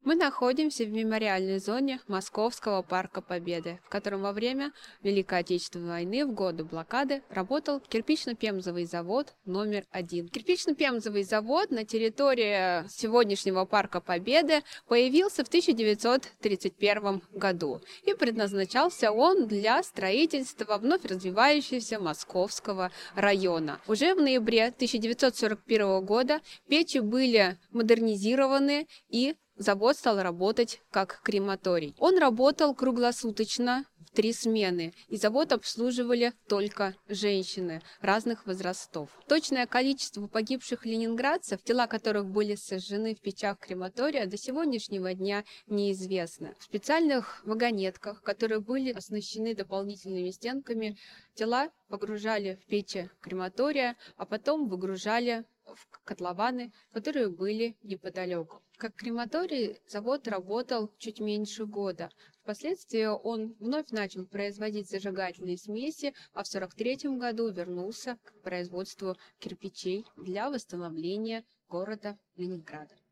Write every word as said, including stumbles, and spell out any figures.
Мы находимся в мемориальной зоне Московского парка Победы, в котором во время Великой Отечественной войны в годы блокады работал кирпично-пемзовый завод номер один. Кирпично-пемзовый завод на территории сегодняшнего парка Победы появился в тысяча девятьсот тридцать первом году, и предназначался он для строительства вновь развивающегося Московского района. Уже в ноябре тысяча девятьсот сорок первого года печи были модернизированы, и завод стал работать как крематорий. Он работал круглосуточно в три смены, и завод обслуживали только женщины разных возрастов. Точное количество погибших ленинградцев, тела которых были сожжены в печах крематория, до сегодняшнего дня неизвестно. В специальных вагонетках, которые были оснащены дополнительными стенками, тела погружали в печи крематория, а потом выгружали в котлованы, которые были неподалеку. Как крематорий завод работал чуть меньше года. Впоследствии он вновь начал производить зажигательные смеси, а в сорок третьем году вернулся к производству кирпичей для восстановления города Ленинграда.